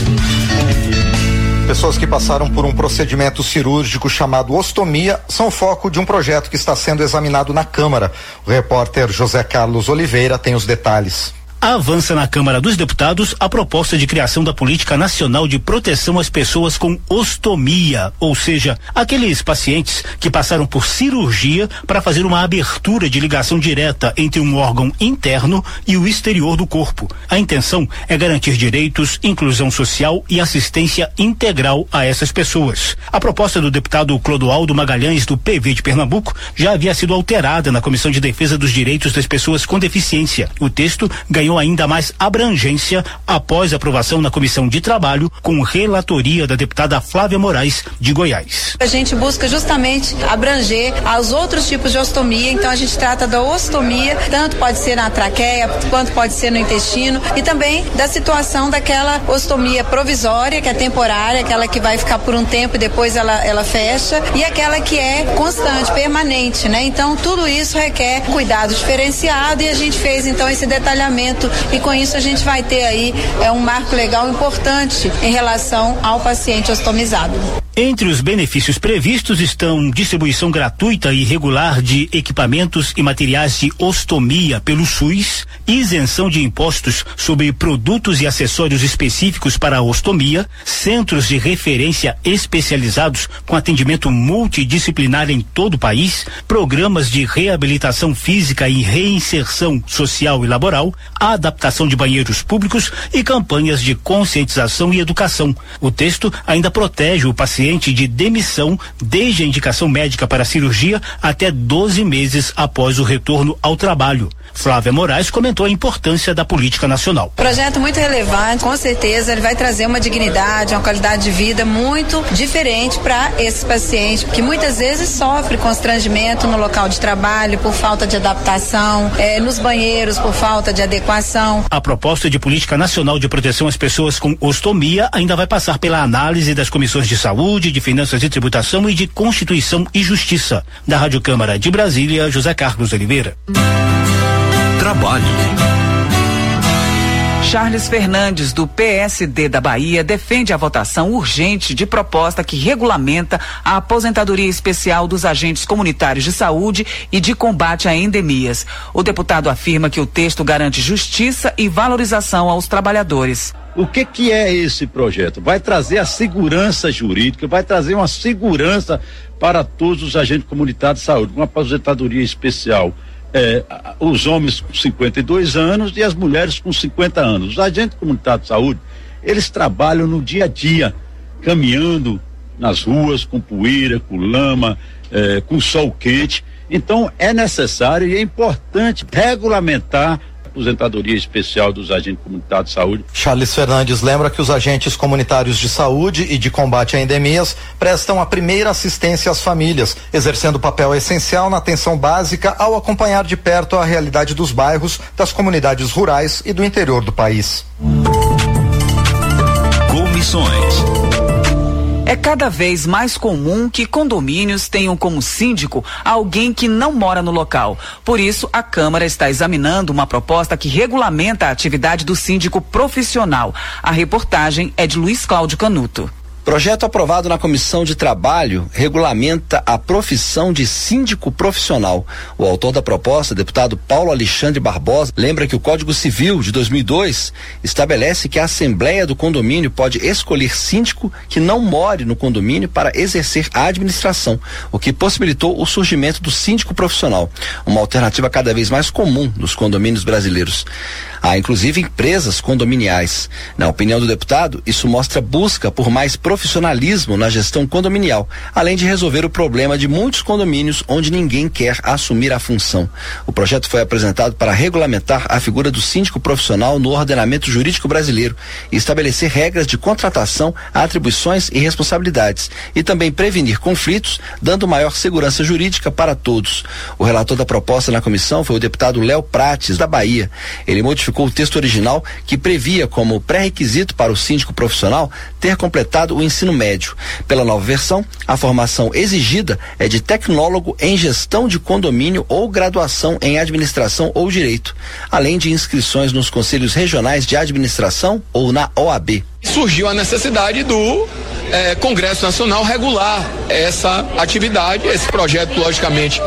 Pessoas que passaram por um procedimento cirúrgico chamado ostomia são foco de um projeto que está sendo examinado na Câmara. O repórter José Carlos Oliveira tem os detalhes. Avança na Câmara dos Deputados a proposta de criação da Política Nacional de Proteção às Pessoas com Ostomia, ou seja, aqueles pacientes que passaram por cirurgia para fazer uma abertura de ligação direta entre um órgão interno e o exterior do corpo. A intenção é garantir direitos, inclusão social e assistência integral a essas pessoas. A proposta do deputado Clodoaldo Magalhães, do PV de Pernambuco, já havia sido alterada na Comissão de Defesa dos Direitos das Pessoas com Deficiência. O texto ganhou ainda mais abrangência após a aprovação na Comissão de Trabalho, com relatoria da deputada Flávia Moraes, de Goiás. A gente busca justamente abranger aos outros tipos de ostomia, então a gente trata da ostomia, tanto pode ser na traqueia, quanto pode ser no intestino, e também da situação daquela ostomia provisória, que é temporária, aquela que vai ficar por um tempo e depois ela fecha, e aquela que é constante, permanente, né? Então tudo isso requer cuidado diferenciado e a gente fez então esse detalhamento e com isso a gente vai ter aí um marco legal importante em relação ao paciente ostomizado. Entre os benefícios previstos estão distribuição gratuita e regular de equipamentos e materiais de ostomia pelo SUS, isenção de impostos sobre produtos e acessórios específicos para a ostomia, centros de referência especializados com atendimento multidisciplinar em todo o país, programas de reabilitação física e reinserção social e laboral, adaptação de banheiros públicos e campanhas de conscientização e educação. O texto ainda protege o paciente de demissão desde a indicação médica para a cirurgia até 12 meses após o retorno ao trabalho. Flávia Moraes comentou a importância da política nacional. Projeto muito relevante, com certeza ele vai trazer uma dignidade, uma qualidade de vida muito diferente para esse paciente, que muitas vezes sofre constrangimento no local de trabalho por falta de adaptação, nos banheiros por falta de adequação. A proposta de política nacional de proteção às pessoas com ostomia ainda vai passar pela análise das comissões de saúde, de finanças e tributação e de Constituição e Justiça. Da Rádio Câmara de Brasília, José Carlos Oliveira. Trabalho. Charles Fernandes, do PSD da Bahia, defende a votação urgente de proposta que regulamenta a aposentadoria especial dos agentes comunitários de saúde e de combate a endemias. O deputado afirma que o texto garante justiça e valorização aos trabalhadores. O que é esse projeto? Vai trazer a segurança jurídica, vai trazer uma segurança para todos os agentes comunitários de saúde, uma aposentadoria especial. Os homens com 52 anos e as mulheres com 50 anos. Os agentes comunitários de saúde, eles trabalham no dia a dia, caminhando nas ruas com poeira, com lama, com sol quente. Então é necessário e é importante regulamentar aposentadoria especial dos agentes comunitários de saúde. Charles Fernandes lembra que os agentes comunitários de saúde e de combate a endemias prestam a primeira assistência às famílias, exercendo papel essencial na atenção básica ao acompanhar de perto a realidade dos bairros, das comunidades rurais e do interior do país. Comissões. É cada vez mais comum que condomínios tenham como síndico alguém que não mora no local. Por isso, a Câmara está examinando uma proposta que regulamenta a atividade do síndico profissional. A reportagem é de Luiz Cláudio Canuto. Projeto aprovado na Comissão de Trabalho regulamenta a profissão de síndico profissional. O autor da proposta, deputado Paulo Alexandre Barbosa, lembra que o Código Civil de 2002 estabelece que a Assembleia do Condomínio pode escolher síndico que não more no condomínio para exercer a administração, o que possibilitou o surgimento do síndico profissional, uma alternativa cada vez mais comum nos condomínios brasileiros. Há inclusive empresas condominiais. Na opinião do deputado, isso mostra busca por mais profissionalismo na gestão condominial, além de resolver o problema de muitos condomínios onde ninguém quer assumir a função. O projeto foi apresentado para regulamentar a figura do síndico profissional no ordenamento jurídico brasileiro e estabelecer regras de contratação, atribuições e responsabilidades, e também prevenir conflitos, dando maior segurança jurídica para todos. O relator da proposta na comissão foi o deputado Léo Prates, da Bahia. Ele modificou o texto original, que previa como pré-requisito para o síndico profissional ter completado o ensino médio. Pela nova versão, a formação exigida é de tecnólogo em gestão de condomínio ou graduação em administração ou direito, além de inscrições nos conselhos regionais de administração ou na OAB. Surgiu a necessidade do Congresso Nacional regular essa atividade. Esse projeto, logicamente,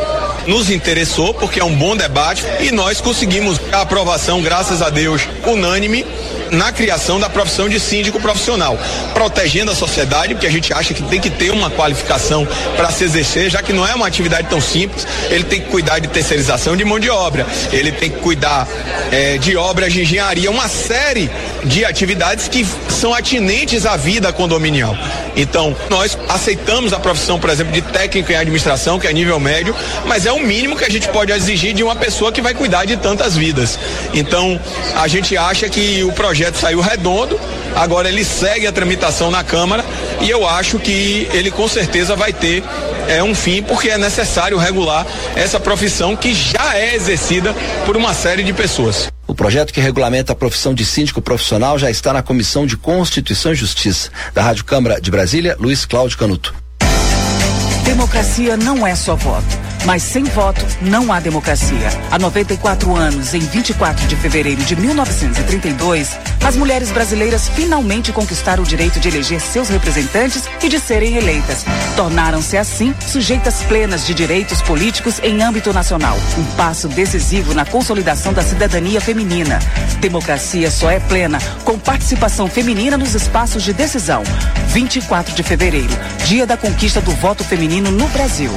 nos interessou porque é um bom debate e nós conseguimos a aprovação, graças a Deus, unânime na criação da profissão de síndico profissional, protegendo a sociedade, porque a gente acha que tem que ter uma qualificação para se exercer, já que não é uma atividade tão simples. Ele tem que cuidar de terceirização de mão de obra, ele tem que cuidar de obras de engenharia, uma série de atividades que são atinentes à vida condominial. Então, nós aceitamos a profissão, por exemplo, de técnico em administração, que é nível médio, mas é o mínimo que a gente pode exigir de uma pessoa que vai cuidar de tantas vidas. Então, a gente acha que o projeto saiu redondo, agora ele segue a tramitação na Câmara e eu acho que ele com certeza vai ter um fim, porque é necessário regular essa profissão que já é exercida por uma série de pessoas. O projeto que regulamenta a profissão de síndico profissional já está na Comissão de Constituição e Justiça. Da Rádio Câmara de Brasília, Luiz Cláudio Canuto. Democracia não é só voto, mas sem voto não há democracia. Há 94 anos, em 24 de fevereiro de 1932, as mulheres brasileiras finalmente conquistaram o direito de eleger seus representantes e de serem eleitas. Tornaram-se, assim, sujeitas plenas de direitos políticos em âmbito nacional. Um passo decisivo na consolidação da cidadania feminina. Democracia só é plena com participação feminina nos espaços de decisão. 24 de fevereiro, dia da conquista do voto feminino no Brasil.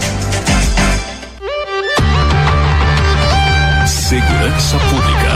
Segurança Pública.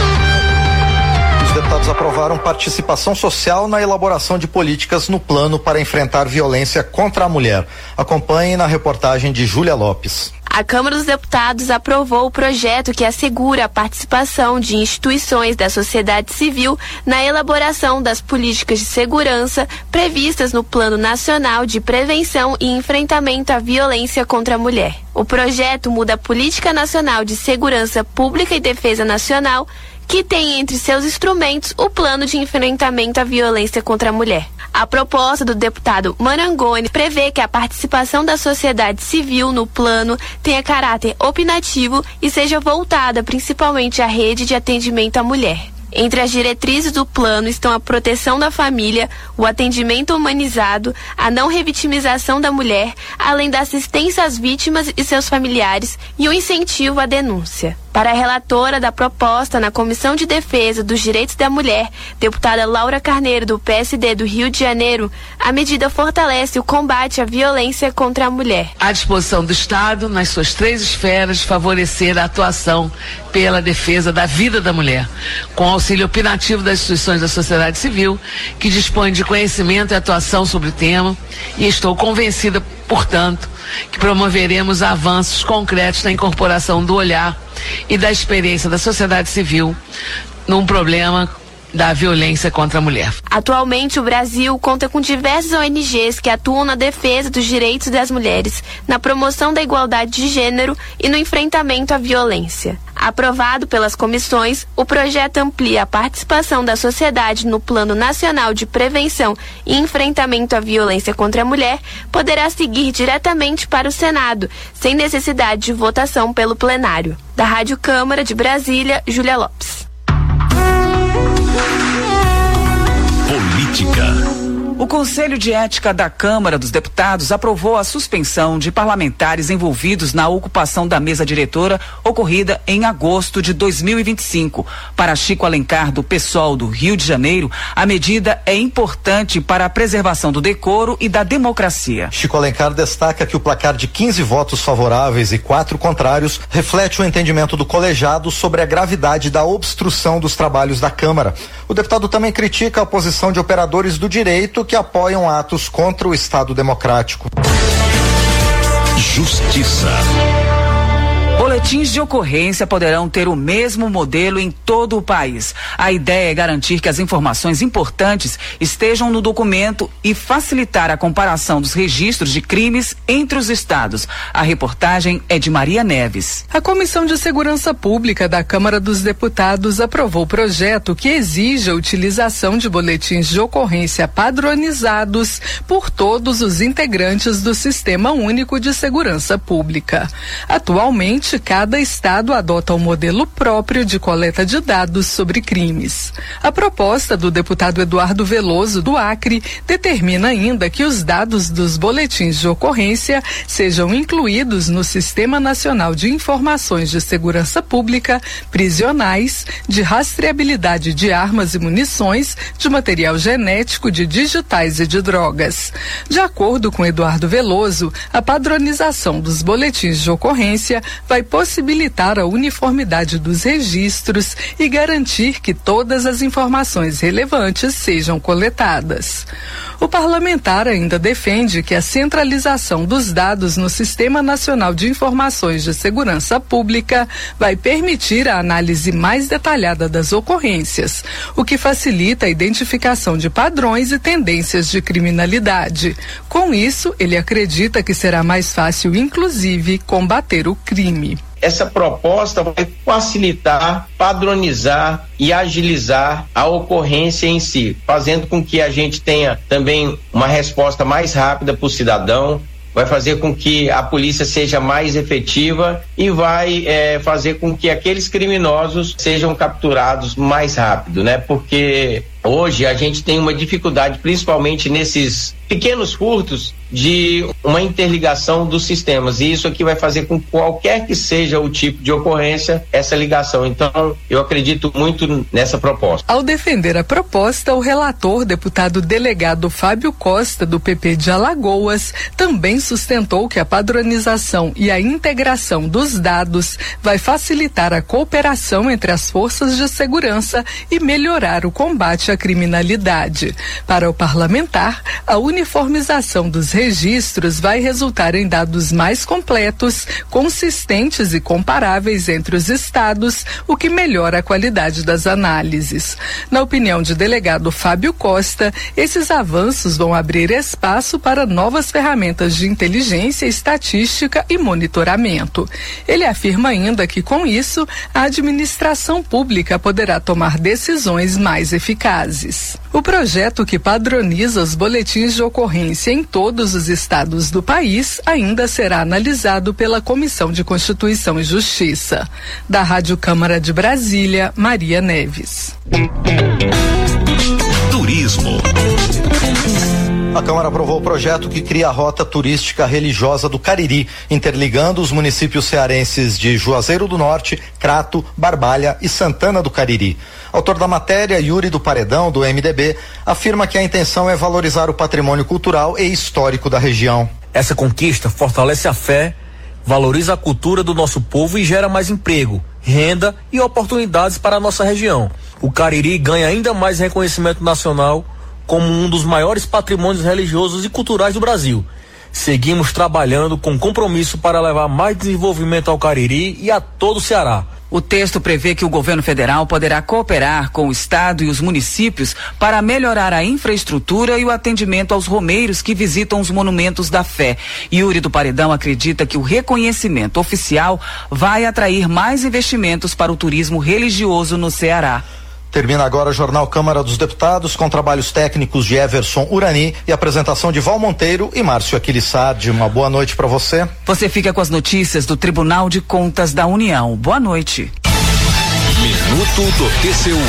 Os deputados aprovaram participação social na elaboração de políticas no plano para enfrentar violência contra a mulher. Acompanhe na reportagem de Júlia Lopes. A Câmara dos Deputados aprovou o projeto que assegura a participação de instituições da sociedade civil na elaboração das políticas de segurança previstas no Plano Nacional de Prevenção e Enfrentamento à Violência contra a Mulher. O projeto muda a Política Nacional de Segurança Pública e Defesa Nacional, que tem entre seus instrumentos o Plano de Enfrentamento à Violência contra a Mulher. A proposta do deputado Marangoni prevê que a participação da sociedade civil no plano tenha caráter opinativo e seja voltada principalmente à rede de atendimento à mulher. Entre as diretrizes do plano estão a proteção da família, o atendimento humanizado, a não revitimização da mulher, além da assistência às vítimas e seus familiares e o incentivo à denúncia. Para a relatora da proposta na Comissão de Defesa dos Direitos da Mulher, deputada Laura Carneiro, do PSD do Rio de Janeiro, a medida fortalece o combate à violência contra a mulher. À disposição do Estado, nas suas 3 esferas, de favorecer a atuação pela defesa da vida da mulher, com auxílio opinativo das instituições da sociedade civil, que dispõem de conhecimento e atuação sobre o tema, e estou convencida, portanto, que promoveremos avanços concretos na incorporação do olhar e da experiência da sociedade civil num problema da violência contra a mulher. Atualmente, o Brasil conta com diversas ONGs que atuam na defesa dos direitos das mulheres, na promoção da igualdade de gênero e no enfrentamento à violência. Aprovado pelas comissões, o projeto amplia a participação da sociedade no Plano Nacional de Prevenção e Enfrentamento à Violência contra a Mulher, poderá seguir diretamente para o Senado, sem necessidade de votação pelo plenário. Da Rádio Câmara de Brasília, Júlia Lopes. Política. O Conselho de Ética da Câmara dos Deputados aprovou a suspensão de parlamentares envolvidos na ocupação da mesa diretora ocorrida em agosto de 2025. Para Chico Alencar, do PSOL do Rio de Janeiro, a medida é importante para a preservação do decoro e da democracia. Chico Alencar destaca que o placar de 15 votos favoráveis e 4 contrários reflete o entendimento do colegiado sobre a gravidade da obstrução dos trabalhos da Câmara. O deputado também critica a posição de operadores do direito que apoiam atos contra o Estado democrático. Justiça. Boletins de ocorrência poderão ter o mesmo modelo em todo o país. A ideia é garantir que as informações importantes estejam no documento e facilitar a comparação dos registros de crimes entre os estados. A reportagem é de Maria Neves. A Comissão de Segurança Pública da Câmara dos Deputados aprovou o projeto que exige a utilização de boletins de ocorrência padronizados por todos os integrantes do Sistema Único de Segurança Pública. Atualmente, cada estado adota um modelo próprio de coleta de dados sobre crimes. A proposta do deputado Eduardo Veloso, do Acre, determina ainda que os dados dos boletins de ocorrência sejam incluídos no Sistema Nacional de Informações de Segurança Pública, prisionais, de rastreabilidade de armas e munições, de material genético, de digitais e de drogas. De acordo com Eduardo Veloso, a padronização dos boletins de ocorrência vai possibilitar a uniformidade dos registros e garantir que todas as informações relevantes sejam coletadas. O parlamentar ainda defende que a centralização dos dados no Sistema Nacional de Informações de Segurança Pública vai permitir a análise mais detalhada das ocorrências, o que facilita a identificação de padrões e tendências de criminalidade. Com isso, ele acredita que será mais fácil, inclusive, combater o crime. Essa proposta vai facilitar, padronizar e agilizar a ocorrência em si, fazendo com que a gente tenha também uma resposta mais rápida para o cidadão, vai fazer com que a polícia seja mais efetiva e vai fazer com que aqueles criminosos sejam capturados mais rápido, né? Porque hoje a gente tem uma dificuldade, principalmente nesses pequenos furtos, de uma interligação dos sistemas, e isso aqui vai fazer com que qualquer que seja o tipo de ocorrência, essa ligação. Então, eu acredito muito nessa proposta. Ao defender a proposta, o relator, deputado delegado Fábio Costa, do PP de Alagoas, também sustentou que a padronização e a integração dos dados vai facilitar a cooperação entre as forças de segurança e melhorar o combate à criminalidade. Para o parlamentar, a uniformização dos registros vai resultar em dados mais completos, consistentes e comparáveis entre os estados, o que melhora a qualidade das análises. Na opinião de delegado Fábio Costa, esses avanços vão abrir espaço para novas ferramentas de inteligência, estatística e monitoramento. Ele afirma ainda que, com isso, a administração pública poderá tomar decisões mais eficazes. O projeto que padroniza os boletins de ocorrência em todos os estados do país ainda será analisado pela Comissão de Constituição e Justiça. Da Rádio Câmara de Brasília, Maria Neves. Turismo. A Câmara aprovou o projeto que cria a rota turística religiosa do Cariri, interligando os municípios cearenses de Juazeiro do Norte, Crato, Barbalha e Santana do Cariri. Autor da matéria, Yuri do Paredão, do MDB, afirma que a intenção é valorizar o patrimônio cultural e histórico da região. Essa conquista fortalece a fé, valoriza a cultura do nosso povo e gera mais emprego, renda e oportunidades para a nossa região. O Cariri ganha ainda mais reconhecimento nacional como um dos maiores patrimônios religiosos e culturais do Brasil. Seguimos trabalhando com compromisso para levar mais desenvolvimento ao Cariri e a todo o Ceará. O texto prevê que o governo federal poderá cooperar com o estado e os municípios para melhorar a infraestrutura e o atendimento aos romeiros que visitam os monumentos da fé. Yuri do Paredão acredita que o reconhecimento oficial vai atrair mais investimentos para o turismo religioso no Ceará. Termina agora o Jornal Câmara dos Deputados, com trabalhos técnicos de Everson Urani e apresentação de Val Monteiro e Márcio Aquilissardi. Uma boa noite para você. Você fica com as notícias do Tribunal de Contas da União. Boa noite. Minuto do TCU.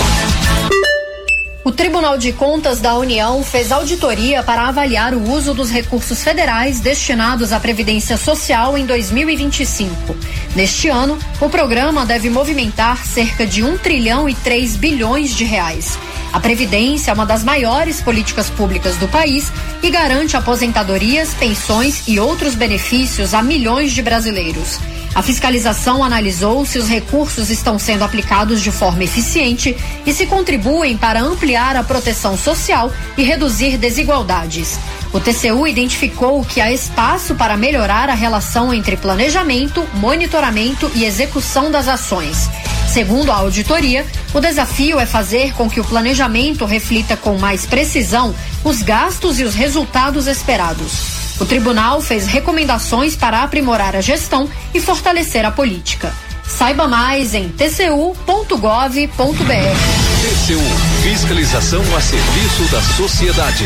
O Tribunal de Contas da União fez auditoria para avaliar o uso dos recursos federais destinados à Previdência Social em 2025. Neste ano, o programa deve movimentar cerca de 1 trilhão e 3 bilhões de reais. A Previdência é uma das maiores políticas públicas do país e garante aposentadorias, pensões e outros benefícios a milhões de brasileiros. A fiscalização analisou se os recursos estão sendo aplicados de forma eficiente e se contribuem para ampliar a proteção social e reduzir desigualdades. O TCU identificou que há espaço para melhorar a relação entre planejamento, monitoramento e execução das ações. Segundo a auditoria, o desafio é fazer com que o planejamento reflita com mais precisão os gastos e os resultados esperados. O tribunal fez recomendações para aprimorar a gestão e fortalecer a política. Saiba mais em tcu.gov.br. TCU, fiscalização a serviço da sociedade.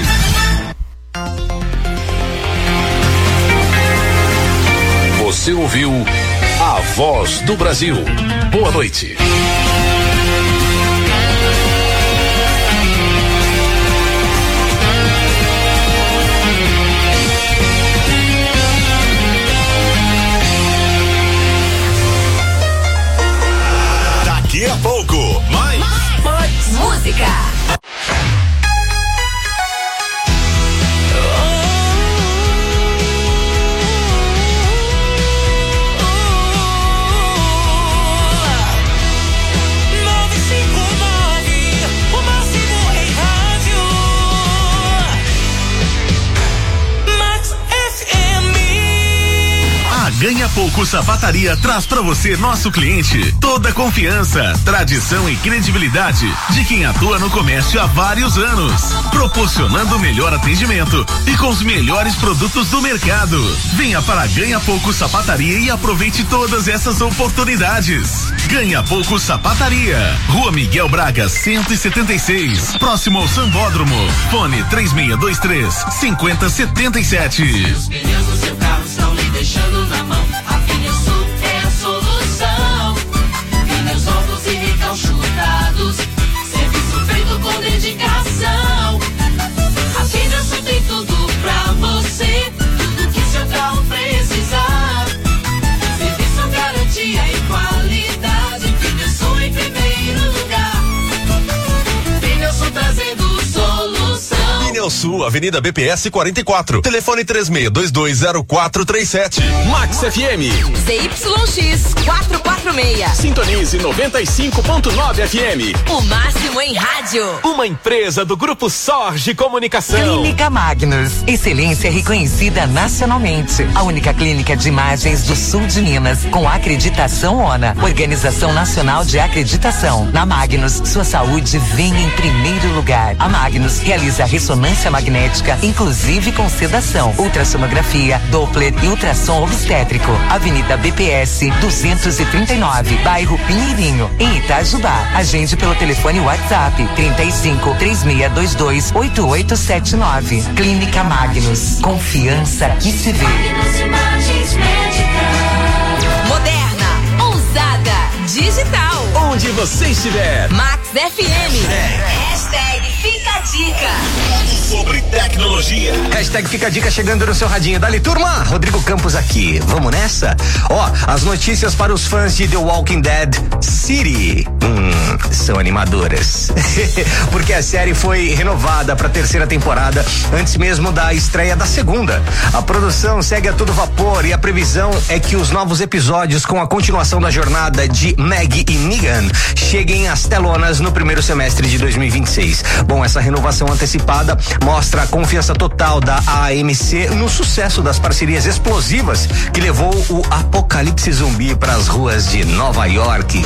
Você ouviu a voz do Brasil. Boa noite. Daqui a pouco, mais música. Ganha Pouco Sapataria traz pra você, nosso cliente, toda a confiança, tradição e credibilidade de quem atua no comércio há vários anos, proporcionando o melhor atendimento e com os melhores produtos do mercado. Venha para Ganha Pouco Sapataria e aproveite todas essas oportunidades. Ganha Pouco Sapataria, Rua Miguel Braga 176, próximo ao Sambódromo. Fone 3623-5077. Os pneus do seu carro estão lhe deixando na mão. A Pneusul é a solução. Pneus novos e recalchutados, serviço feito com dedicação. A Pneusul tem tudo pra você, tudo que seu carro precisar. Serviço, garantia e qualidade. Pneusul em primeiro lugar. Pneusul trazendo solução. Pneusul, Avenida BPS 44. Telefone 36220437. Max FM. ZYX 446. Sintonize 95.9 FM. O máximo em rádio. Uma empresa do Grupo Sorge Comunicação. Clínica Magnus. Excelência reconhecida nacionalmente. A única clínica de imagens do sul de Minas com acreditação ONA. Organização Nacional de Acreditação. Na Magnus, sua saúde vem em primeiro lugar. A Magnus realiza ressonância magnética, inclusive com sedação, ultrassonografia, Doppler e ultrassom obstétrico. Avenida BPS 239, bairro Pinheirinho, em Itajubá. Agende pelo telefone WhatsApp 35 3622 8879. Clínica Magnus. Confiança que se vê. Moderna, ousada, digital. Onde você estiver. Max FM. Hashtag Fica a Dica. Sobre tecnologia. Hashtag Fica a Dica chegando no seu radinho. Dali, turma, Rodrigo Campos aqui. Vamos nessa? Ó, as notícias para os fãs de The Walking Dead City. São animadoras. Porque a série foi renovada para a terceira temporada antes mesmo da estreia da segunda. A produção segue a todo vapor e a previsão é que os novos episódios com a continuação da jornada de Maggie e Negan cheguem às telonas no primeiro semestre de 2026. Bom, essa renovação antecipada mostra a confiança total da AMC no sucesso das parcerias explosivas que levou o apocalipse zumbi para as ruas de Nova York.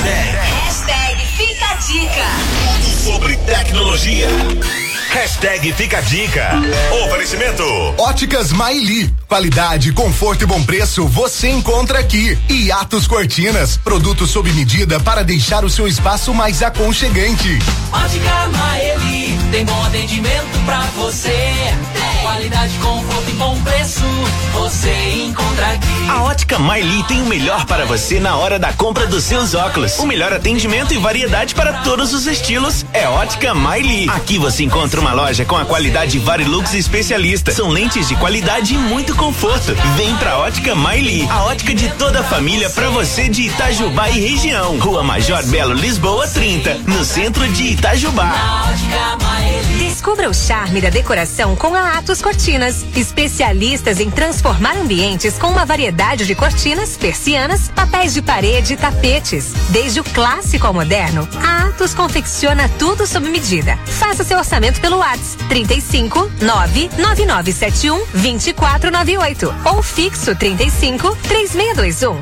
Hashtag Fica a Dica. Sobre tecnologia. Hashtag Fica a Dica. Oferecimento Óticas Maili. Qualidade, conforto e bom preço você encontra aqui. E Atos Cortinas, produtos sob medida para deixar o seu espaço mais aconchegante. Ótica Maeli, tem bom atendimento pra você. Qualidade, conforto e bom preço você encontra aqui. A Ótica Maeli tem o melhor para você na hora da compra dos seus óculos. O melhor atendimento e variedade para todos os estilos é Ótica Maeli. Aqui você encontra uma loja com a qualidade Varilux especialista. São lentes de qualidade e muito conforto. Vem pra Ótica Maeli, a ótica de toda a família pra você de Itajubá e região. Rua Major Belo, Lisboa 30, no centro de Itajubá. Descubra o charme da decoração com a Atos Cortinas, especialistas em transformar ambientes com uma variedade de cortinas, persianas, papéis de parede e tapetes. Desde o clássico ao moderno, a Atos confecciona tudo sob medida. Faça seu orçamento pelo WhatsApp 35 99971 2498 ou fixo 35 3621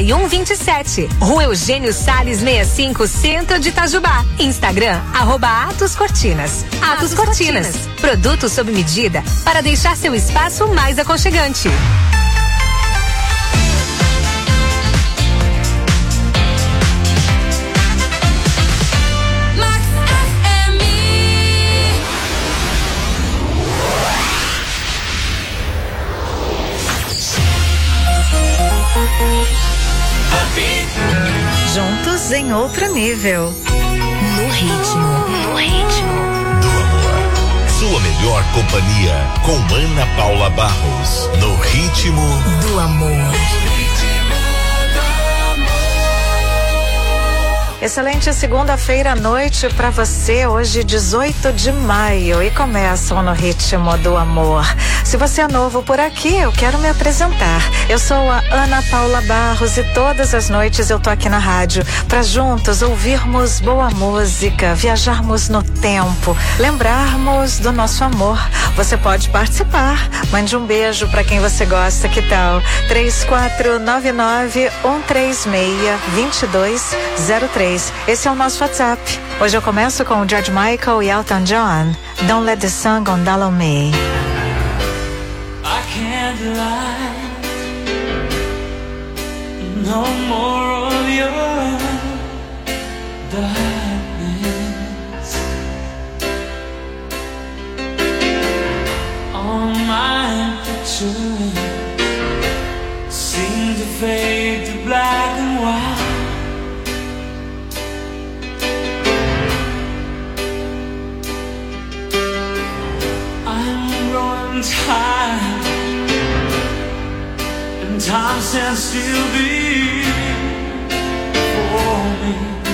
3127. Rua Eugênio Salles 65, centro de Itajubá. Instagram @Atos Cortinas. Atos Cortinas, produtos sob medida para deixar seu espaço mais aconchegante. Juntos em outro nível. No ritmo. No ritmo. Do amor. Sua melhor companhia com Ana Paula Barros. No ritmo do amor. Excelente segunda-feira à noite para você, hoje 18 de maio, e começam no ritmo do amor. Se você é novo por aqui, eu quero me apresentar. Eu sou a Ana Paula Barros e todas as noites eu tô aqui na rádio para juntos ouvirmos boa música, viajarmos no tempo, lembrarmos do nosso amor. Você pode participar, mande um beijo para quem você gosta, que tal? 3499-136-2203. Esse é o nosso WhatsApp. Hoje eu começo com o George Michael e Elton John. Don't let the sun go down on me. I can't lie. No more of your darkness. All my pictures seem to fade to black and white. Time and time stands still before me.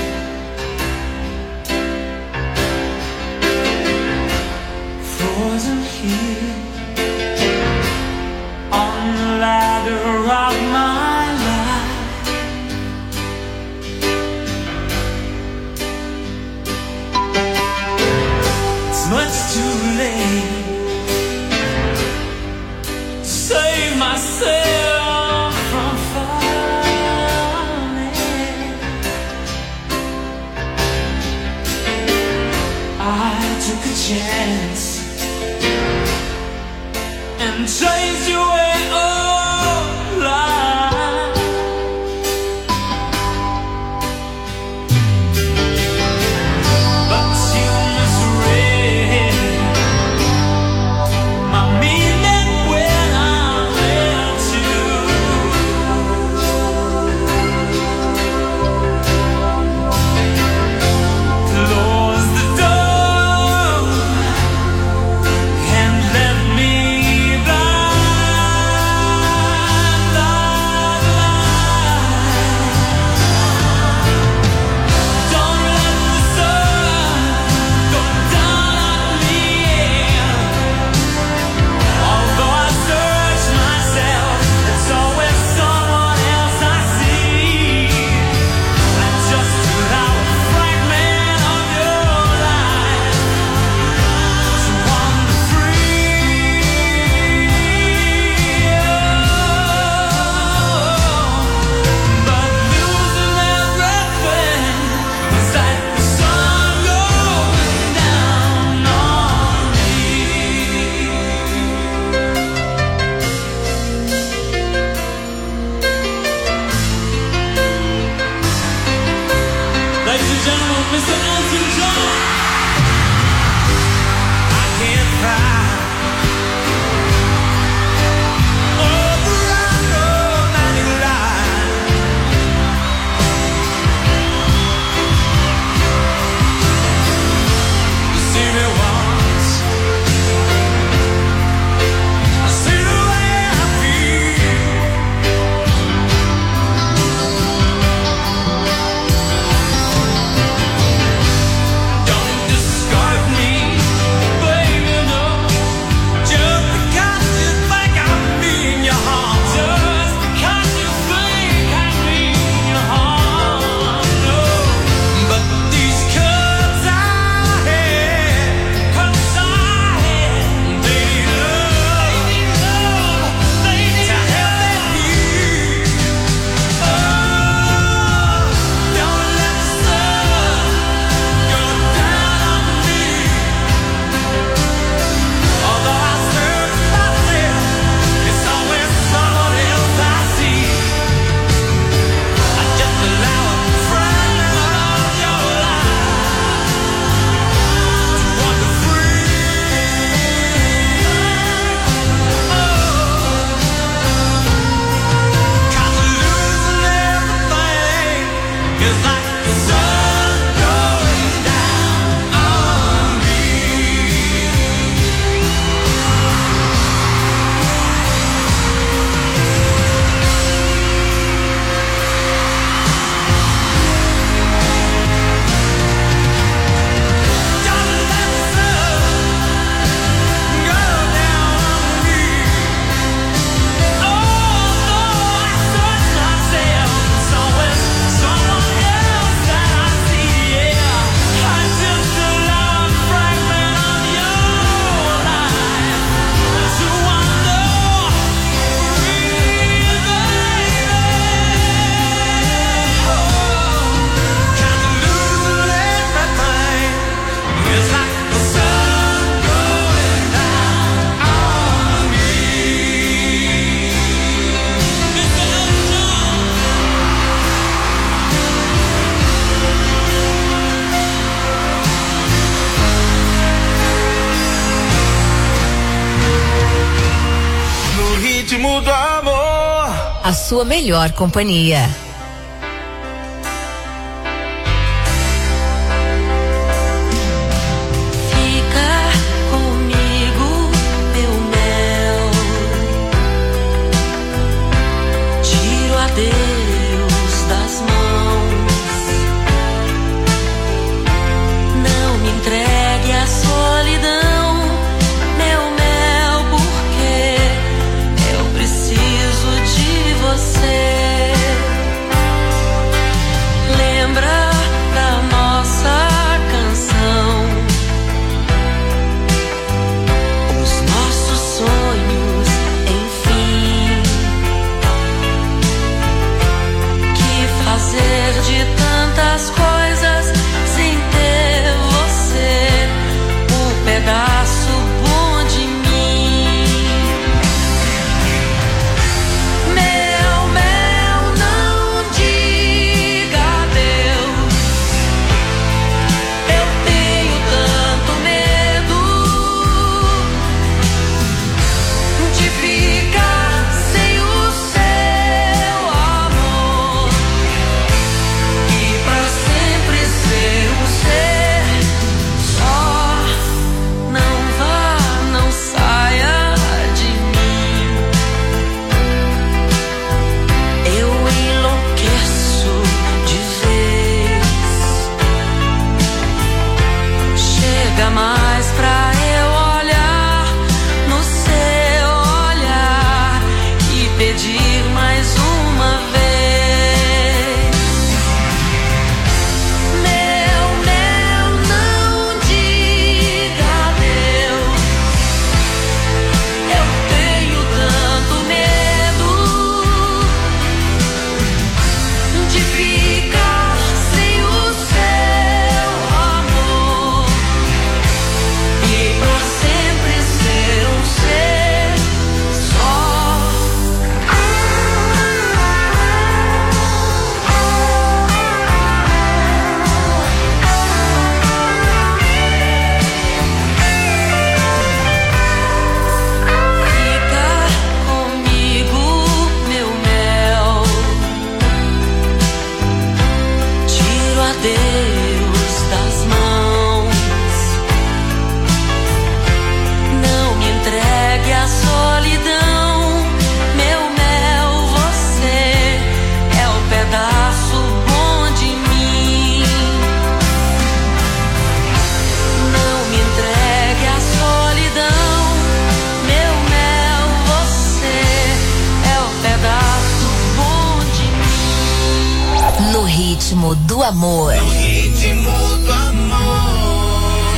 Frozen here on the ladder of my life. It's much too late. Save myself from falling. I took a chance and chased you away all life. But you misread my meaning when I let you ritmo do amor. A sua melhor companhia. Deus das mãos, não me entregue à solidão, meu mel, porque eu preciso de você. Lembra da nossa canção, os nossos sonhos, enfim. Fazer de tantas coisas sem ter você, um pedaço bom de mim. Meu mel, não diga adeus. Eu tenho tanto medo de ficar sem o seu amor. Pra sempre ser um ser só, não vá, não saia de mim. Eu enlouqueço de vez. Chega mais pra eu olhar no seu olhar e pedir mais uma vez. Ritmo do amor. O ritmo do amor.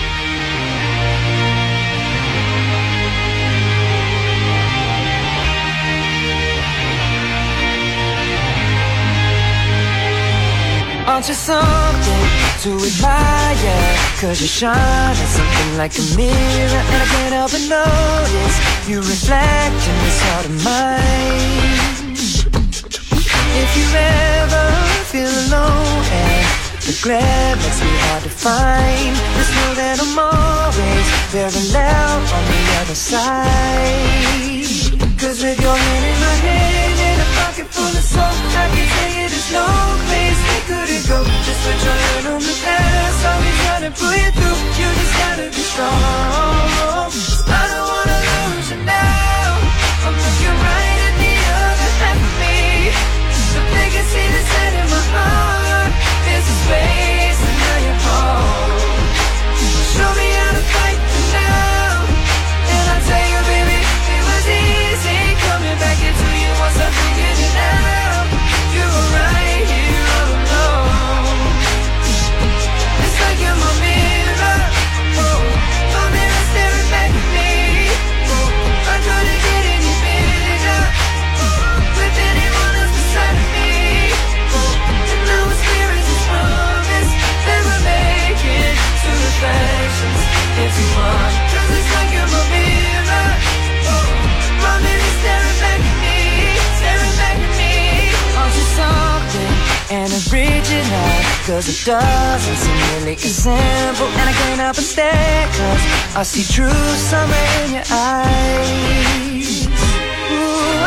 Aren't you something to admire? 'Cause you shine at something like a mirror, and I can't help but notice you reflect in this heart of mine. If you ever feel alone and the glare makes me hard to find, just know that I'm always very loud on the other side. 'Cause with your hand in my hand and a pocket full of soap, I can tell you there's no place we couldn't go. Just put your hand on the past, I'll be trying to pull you through. You just gotta be strong. I don't wanna lose you now. I'm looking right at the other half of me. So they can see the set in my heart. There's a space and now you're home. Show me how to fight now. And I'll tell you, baby, it was easy coming back into you once I figured it out. You were right here all alone. It's like you're my mirror. Oh, my mirror staring back at me. Oh, I couldn't get any bigger. With anyone else beside of me. And now it's clear as a promise that we're making two reflections into one. 'Cause it's like you're my mirror. Oh, my mirror staring back at me, staring back at me. Aren't you something and original? 'Cause it doesn't seem really as simple, and I can't help but stare, 'cause I see true summer in your eyes.